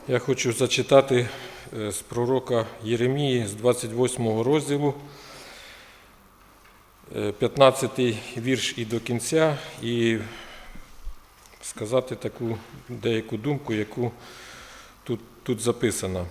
Я хочу зачитати з пророка Єремії з 28 розділу, 15 вірш і до кінця, і сказати таку деяку думку, яку тут записана.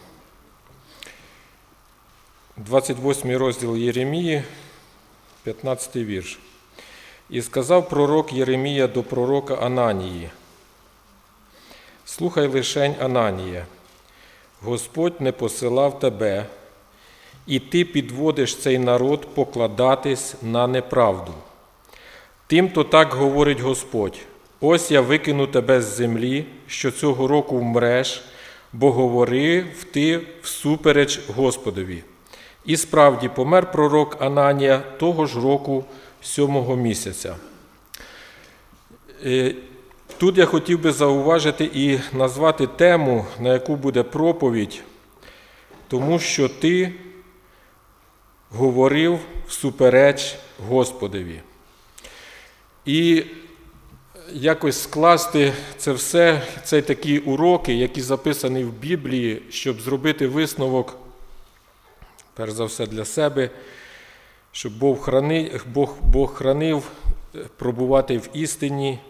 28 розділ Єремії, 15 вірш. «І сказав пророк Єремія до пророка Ананії: слухай лишень, Ананія, Господь не посилав тебе, і ти підводиш цей народ покладатись на неправду. Тим-то так говорить Господь: ось я викину тебе з землі, що цього року вмреш, бо говорив ти всупереч Господові. І справді помер пророк Ананія того ж року 7-го місяця». Тут я хотів би зауважити і назвати тему, на яку буде проповідь, тому що ти говорив всупереч Господові. І якось скласти це все, це такі уроки, які записані в Біблії, щоб зробити висновок, перш за все для себе, щоб Бог хранив, пробувати в істині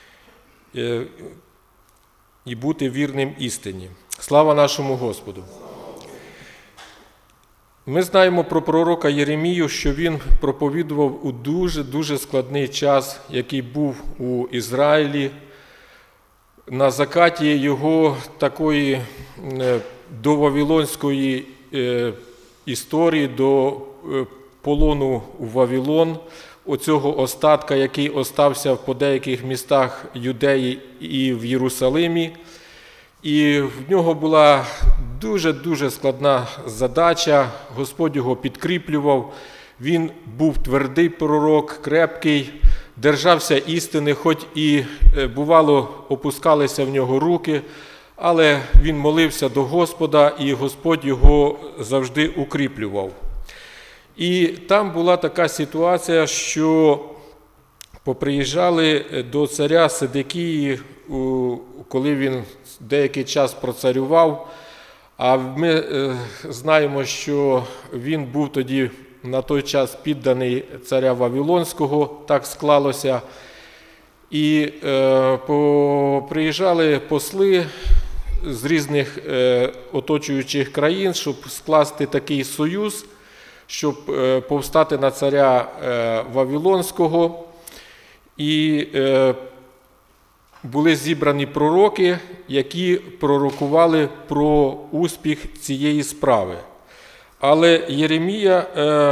і бути вірним істині. Слава нашому Господу! Ми знаємо про пророка Єремію, що він проповідував у дуже складний час, який був у Ізраїлі, на закаті його такої до вавилонської історії, до полону у Вавилон, оцього остатка, який остався по деяких містах Юдеї і в Єрусалимі. І в нього була дуже складна задача, Господь його підкріплював, він був твердий пророк, крепкий, держався істини, хоч і, бувало, опускалися в нього руки, але він молився до Господа, і Господь його завжди укріплював. І там була така ситуація, що поприїжджали до царя Седекії, коли він деякий час процарював, а ми знаємо, що він був тоді на той час підданий царя Вавилонського, так склалося. І приїжджали посли з різних оточуючих країн, щоб скласти такий союз, щоб повстати на царя Вавилонського. І були зібрані пророки, які пророкували про успіх цієї справи. Але Єремія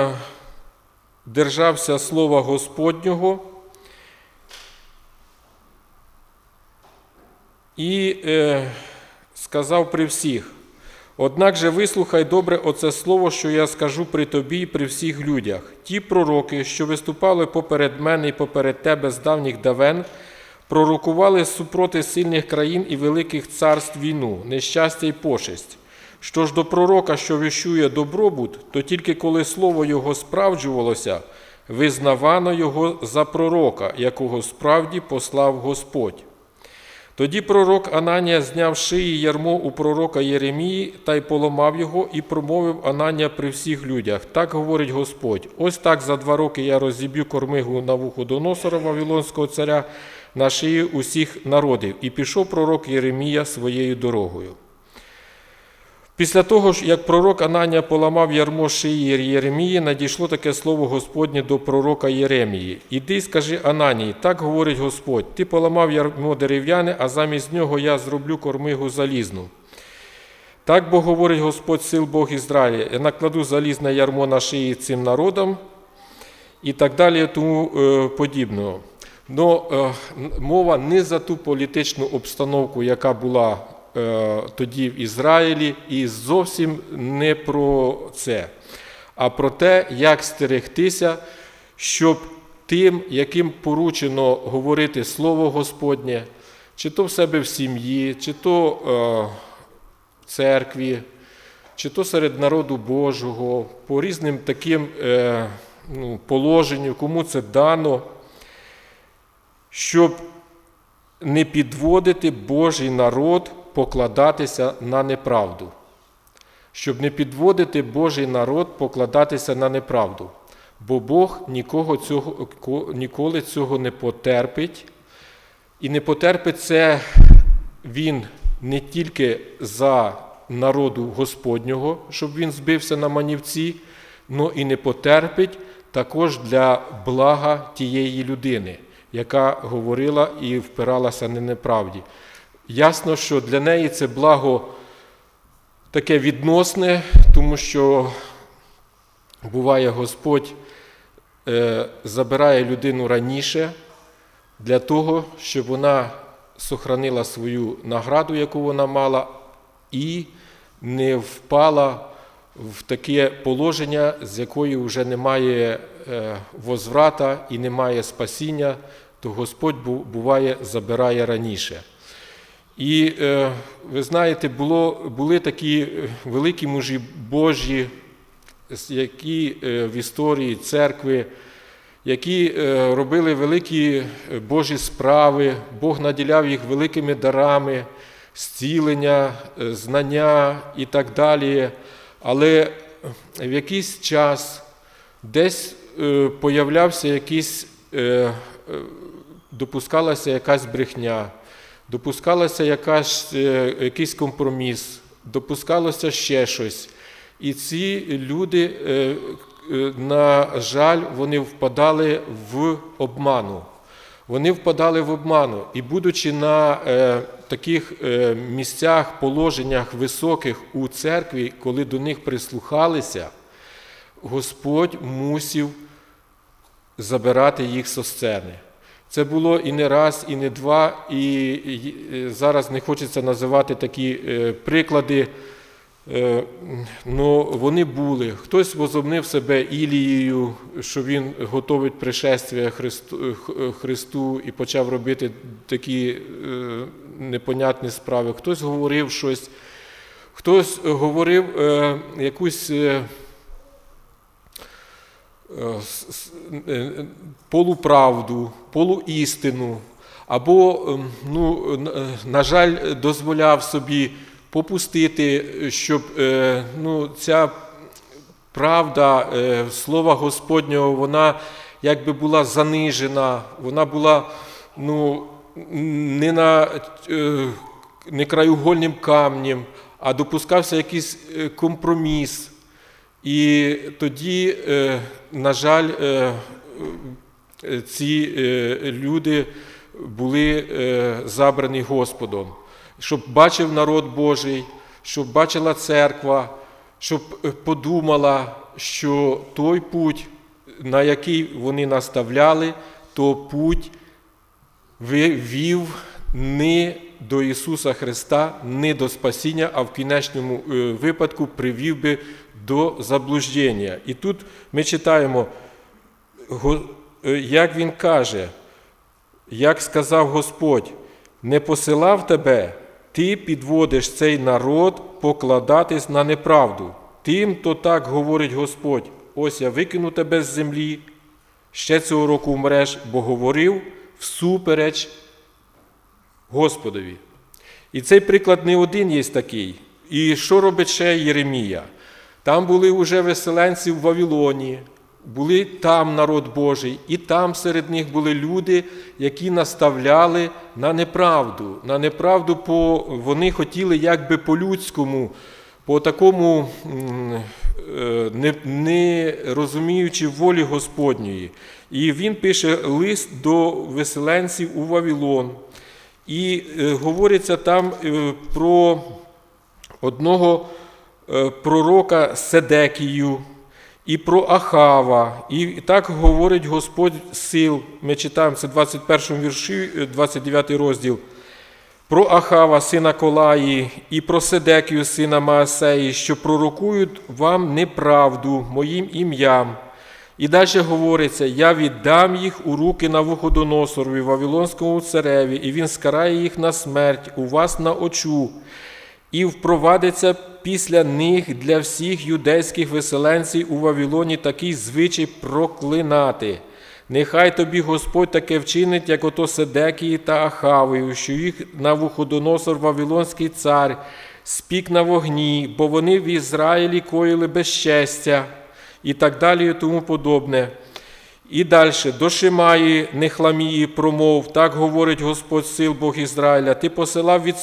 держався слова Господнього і сказав при всіх: «Однак же вислухай добре оце слово, що я скажу при тобі і при всіх людях. Ті пророки, що виступали поперед мене і поперед тебе з давніх давен, пророкували супроти сильних країн і великих царств війну, нещастя й пошесть. Що ж до пророка, що віщує добробут, то тільки коли слово його справджувалося, визнавано його за пророка, якого справді послав Господь. Тоді пророк Ананія зняв з шиї ярмо у пророка Єремії та й поламав його, і промовив Ананія при всіх людях: так говорить Господь, ось так за 2 роки я розіб'ю кормигу Навуходоносора, вавилонського царя, на шиї усіх народів. І пішов пророк Єремія своєю дорогою». Після того, як пророк Ананія поламав ярмо шиї Єремії, надійшло таке слово Господнє до пророка Єремії: «Іди й скажи Ананії, так говорить Господь, ти поламав ярмо дерев'яне, а замість нього я зроблю кормигу залізну. Так бо говорить Господь сил Бог Ізраїля, я накладу залізне ярмо на шиї цим народам», і так далі, тому подібного. Но мова не за ту політичну обстановку, яка була тоді в Ізраїлі, і зовсім не про це, а про те, як стерегтися, щоб тим, яким поручено говорити Слово Господнє, чи то в себе в сім'ї, чи то в церкві, чи то серед народу Божого, по різним таким положенню, кому це дано, щоб не підводити Божий народ покладатися на неправду. Щоб не підводити Божий народ покладатися на неправду. Бо Бог ніколи цього не потерпить. І не потерпить це Він не тільки за народу Господнього, щоб він збився на манівці, но і не потерпить також для блага тієї людини, яка говорила і впиралася на неправді. Ясно, що для неї це благо таке відносне, тому що буває, Господь забирає людину раніше для того, щоб вона сохранила свою награду, яку вона мала, і не впала в таке положення, з якої вже немає возврата і немає спасіння, то Господь, буває, забирає раніше. І, ви знаєте, були такі великі мужі Божі, які в історії церкви, які робили великі Божі справи, Бог наділяв їх великими дарами, зцілення, знання і так далі. Але в якийсь час десь появлявся допускалася якась брехня, допускалася якийсь компроміс, допускалося ще щось. І ці люди, на жаль, вони впадали в обману. Вони впадали в обману. І будучи на таких місцях, положеннях високих у церкві, коли до них прислухалися, Господь мусив забирати їх зі сцени. Це було і не раз, і не два, і зараз не хочеться називати такі приклади, но вони були. Хтось возомнив себе Ілією, що він готовить пришествия Христу і почав робити такі непонятні справи. Хтось говорив щось, хтось говорив якусь полуправду, полуістину, або, на жаль, дозволяв собі попустити, щоб ця правда Слова Господнього, вона якби була занижена, вона була не краєугольним камнем, а допускався якийсь компроміс. І тоді, на жаль, ці люди були забрані Господом. Щоб бачив народ Божий, щоб бачила церква, щоб подумала, що той путь, на який вони наставляли, то путь вів не до Ісуса Христа, не до спасіння, а в кінечному випадку привів би до заблуждення. І тут ми читаємо, як Він каже, як сказав Господь: «Не посилав тебе, ти підводиш цей народ покладатись на неправду. Тим, то так говорить Господь: ось я викину тебе з землі, ще цього року вмреш, бо говорив всупереч Господові». І цей приклад не один є такий. І що робить ще Єремія? Там були вже виселенці в Вавилоні, були там народ Божий, і там серед них були люди, які наставляли на неправду. На неправду, вони хотіли якби по-людському, по такому, не розуміючи волі Господньої. І він пише лист до виселенців у Вавилон. І говориться там про одного пророка Седекію і про Ахава. І так говорить Господь сил. Ми читаємо, це в 21 вірші, 29 розділ. Про Ахава, сина Колаї, і про Седекію, сина Маасеї, що пророкують вам неправду моїм ім'ям. І далі говориться: «Я віддам їх у руки Навуходоносорові, Вавилонському цареві, і він скарає їх на смерть у вас на очу. І впровадиться після них для всіх юдейських виселенців у Вавилоні такий звичай проклинати. Нехай тобі Господь таке вчинить, як ото Седекії та Ахавою, що їх Навуходоносор, Вавилонський цар, спік на вогні, бо вони в Ізраїлі коїли безчестя, і так далі, і тому подобне. І далі, до Шимаї, Нехламії промов, так говорить Господь сил, Бог Ізраїля, ти посилав від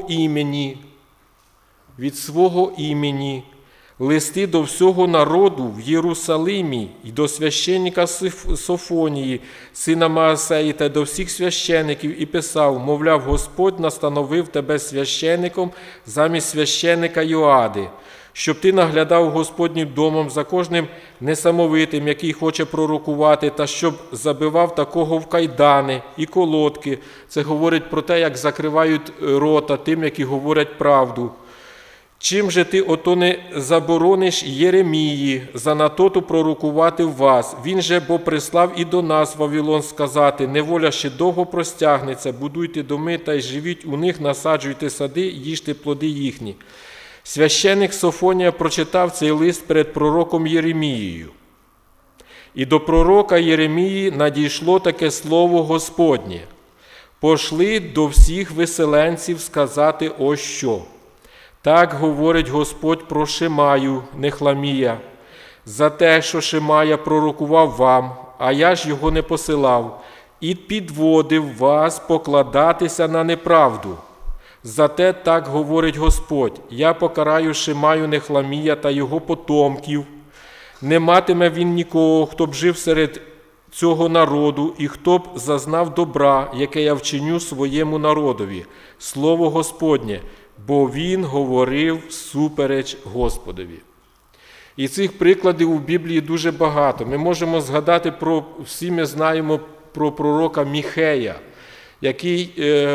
свого імені, листи до всього народу в Єрусалимі і до священника Софонії, сина Маасеї, та до всіх священиків, і писав, мовляв, Господь настановив тебе священиком замість священика Йоади, щоб ти наглядав Господнім домом за кожним несамовитим, який хоче пророкувати, та щоб забивав такого в кайдани і колодки. Це говорить про те, як закривають рота тим, які говорять правду. Чим же ти ото не заборониш Єремії занатоту пророкувати в вас? Він же бо прислав і до нас, Вавилон, сказати, неволя ще довго простягнеться, будуйте доми та й живіть у них, насаджуйте сади, їжте плоди їхні. Священик Софонія прочитав цей лист перед пророком Єремією. І до пророка Єремії надійшло таке слово Господнє. Пошли до всіх виселенців сказати ось що. Так говорить Господь про Шимаю, Нехламія, за те, що Шимая пророкував вам, а я ж його не посилав, і підводив вас покладатися на неправду. Зате так говорить Господь, я покараю Шимаю Нехламія та його потомків. Не матиме він нікого, хто б жив серед цього народу, і хто б зазнав добра, яке я вчиню своєму народові. Слово Господнє, бо він говорив супереч Господові. І цих прикладів у Біблії дуже багато. Ми можемо згадати всі ми знаємо про пророка Міхея, який,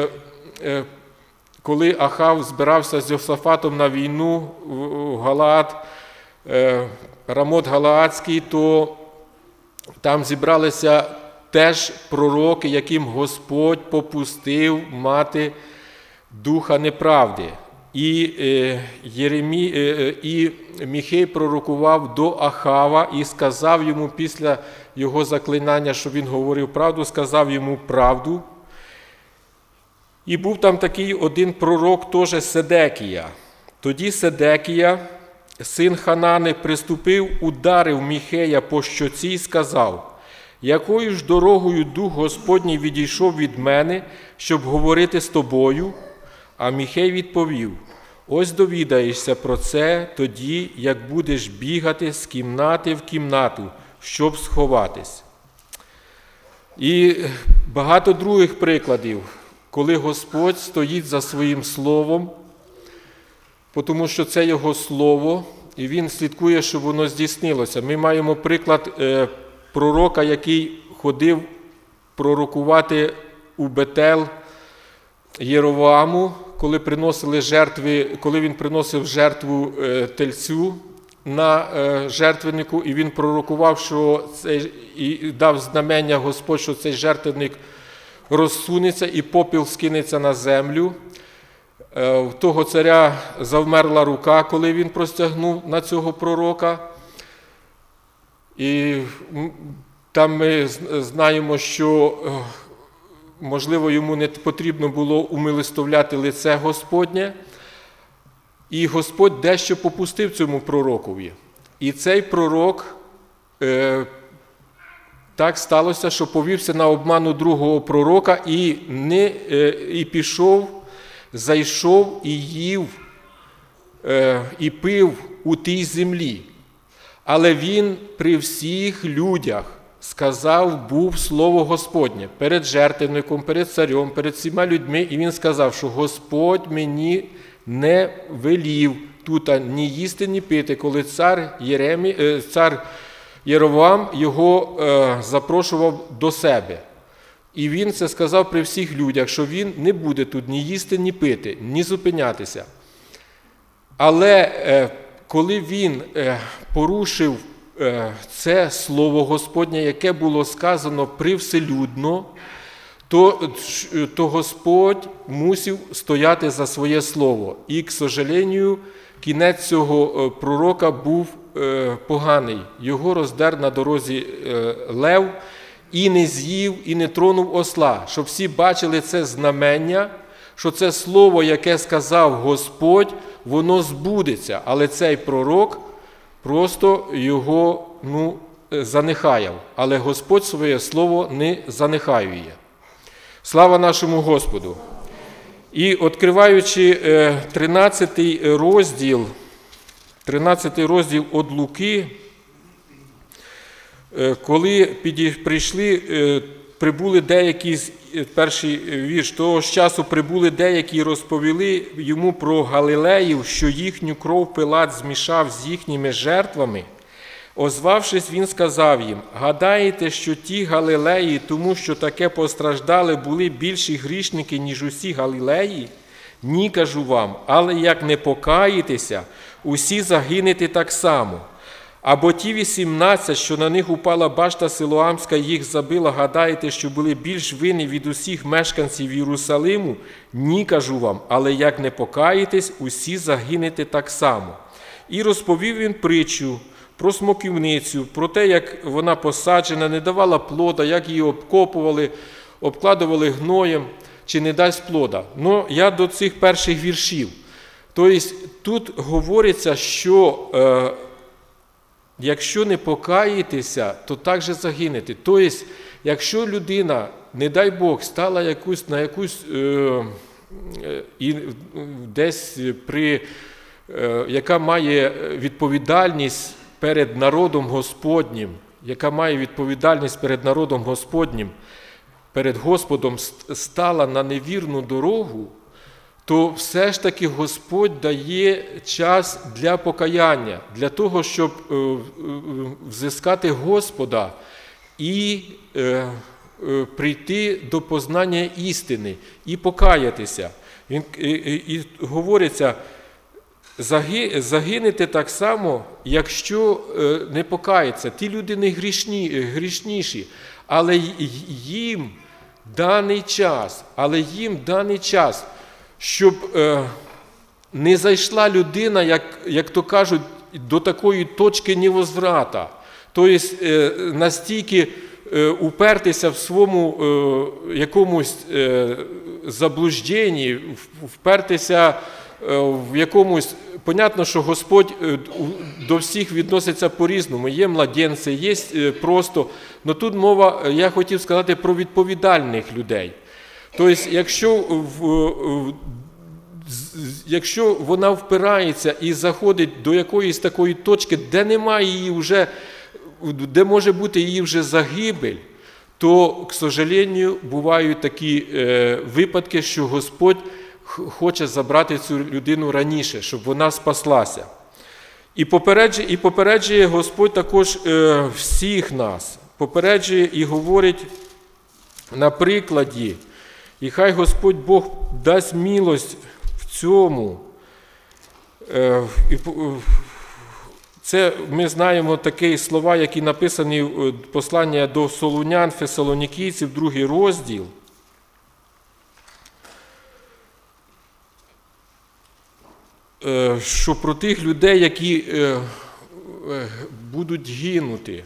коли Ахав збирався з Йосафатом на війну в Галаад, Рамот Галаадський, то там зібралися теж пророки, яким Господь попустив мати духа неправди. І Міхей пророкував до Ахава і сказав йому після його заклинання, що він говорив правду, сказав йому правду. І був там такий один пророк, теж Седекія. Тоді Седекія, син Ханани, приступив, ударив Міхея по щоці і сказав, якою ж дорогою Дух Господній відійшов від мене, щоб говорити з тобою? А Міхей відповів, ось довідаєшся про це тоді, як будеш бігати з кімнати в кімнату, щоб сховатись. І багато других прикладів, коли Господь стоїть за своїм словом, тому що це його слово, і він слідкує, щоб воно здійснилося. Ми маємо приклад пророка, який ходив пророкувати у Бетел Єровоаму, коли він приносив жертву тельцю на жертвеннику, і він пророкував, і дав знамення Господь, що цей жертвенник розсунеться і попіл скинеться на землю. В того царя завмерла рука, коли він простягнув на цього пророка. І там ми знаємо, що, можливо, йому не потрібно було умилостовляти лице Господнє. І Господь дещо попустив цьому пророкові. І цей пророк, так сталося, що повівся на обману другого пророка і пішов, зайшов і їв, і пив у тій землі. Але він при всіх людях сказав, був слово Господнє перед жертвенником, перед царем, перед всіма людьми, і він сказав, що Господь мені не велів тут ні їсти, ні пити, коли цар Єровоам його запрошував до себе. І він це сказав при всіх людях, що він не буде тут ні їсти, ні пити, ні зупинятися. Але коли він порушив це слово Господнє, яке було сказано привселюдно, то Господь мусив стояти за своє слово. І, к сожалению, кінець цього пророка був поганий. Його роздер на дорозі лев, і не з'їв, і не тронув осла, щоб всі бачили це знамення, що це слово, яке сказав Господь, воно збудеться. Але цей пророк просто його занехаяв. Але Господь своє слово не занехаює. Слава нашому Господу! І відкриваючи 13 розділ від Луки, коли прибули деякі, перший вірш, того ж часу прибули деякі і розповіли йому про Галилеїв, що їхню кров Пилат змішав з їхніми жертвами. Озвавшись, він сказав їм: гадаєте, що ті Галилеї, тому що таке постраждали, були більші грішники, ніж усі Галилеї? Ні, кажу вам, але як не покаєтеся, усі загинете так само. Або ті 18, що на них упала башта Силоамська, їх забила, гадаєте, що були більш винні від усіх мешканців Єрусалиму? Ні, кажу вам, але як не покаєтесь, усі загинете так само. І розповів він притчу про смоківницю, про те, як вона посаджена, не давала плода, як її обкопували, обкладували гноєм, чи не дасть плода. Ну, я до цих перших віршів. Тобто, тут говориться, що якщо не покаєтеся, то також загинете. Тобто, якщо людина, не дай Бог, стала яка має відповідальність перед народом Господнім, перед Господом стала на невірну дорогу, то все ж таки Господь дає час для покаяння, для того, щоб взискати Господа і прийти до познання істини і покаятися. І говориться, загинете так само, якщо не покаяться. Ті люди не грішніші, але їм даний час, щоб не зайшла людина, як то кажуть, до такої точки невозврата. Тобто настільки упертися в своєму якомусь заблужденні, впертися в якомусь, понятно, що Господь до всіх відноситься по-різному. Є младенці, є просто, але тут мова, я хотів сказати, про відповідальних людей. Тобто, якщо вона впирається і заходить до якоїсь такої точки, де немає її вже, де може бути її вже загибель, то, к сожалению, бувають такі випадки, що Господь хоче забрати цю людину раніше, щоб вона спаслася. І попереджує Господь також всіх нас, попереджує і говорить на прикладі, і хай Господь Бог дасть милость в цьому. Це ми знаємо такі слова, які написані в посланні до Солунян, Фесалонікійців, 2 розділ. Що про тих людей, які будуть гинути.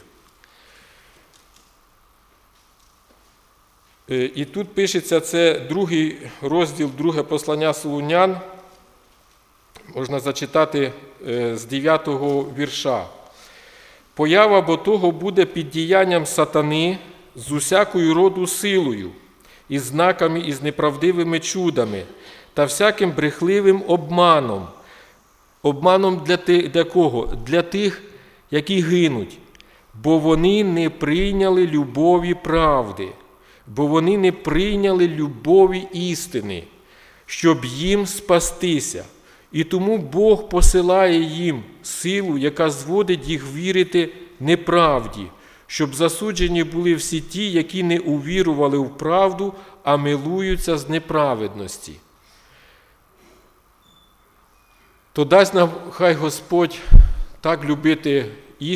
І тут пишеться, це 2 розділ, 2 послання Солунян, можна зачитати з 9 вірша. «Поява бо того буде під діянням сатани з усякою роду силою, і знаками, і з неправдивими чудами, та всяким брехливим обманом». Обманом для кого? Для тих, які гинуть. Бо вони не прийняли любові правди, бо вони не прийняли любові істини, щоб їм спастися. І тому Бог посилає їм силу, яка зводить їх вірити неправді, щоб засуджені були всі ті, які не увірували в правду, а милуються з неправедності. То дасть нам хай Господь так любити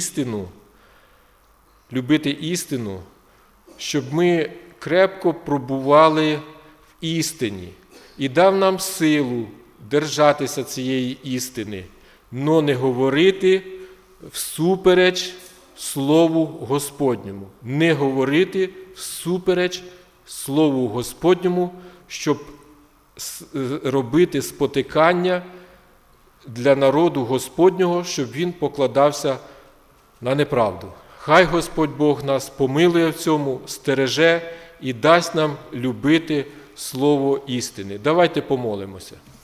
істину, щоб ми крепко пробували в істині і дав нам силу держатися цієї істини, но не говорити всупереч Слову Господньому, не говорити всупереч Слову Господньому, щоб робити спотикання для народу Господнього, щоб він покладався на неправду. Хай Господь Бог нас помилує в цьому, стереже і дасть нам любити Слово істини. Давайте помолимося.